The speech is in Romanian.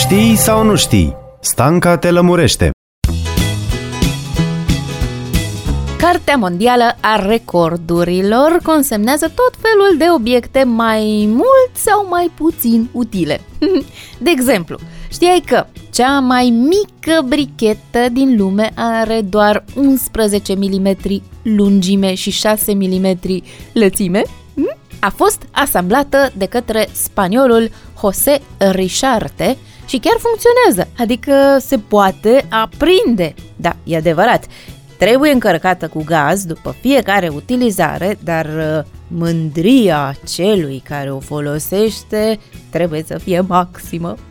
Știi sau nu știi? Stanca te lămurește. Cartea Mondială a Recordurilor consemnează tot felul de obiecte mai mult sau mai puțin utile. De exemplu, știai că cea mai mică brichetă din lume are doar 11 mm lungime și 6 mm lățime? A fost asamblată de către spaniolul José Richarte și chiar funcționează, adică se poate aprinde. Da, e adevărat. Trebuie încărcată cu gaz după fiecare utilizare, dar mândria celui care o folosește trebuie să fie maximă.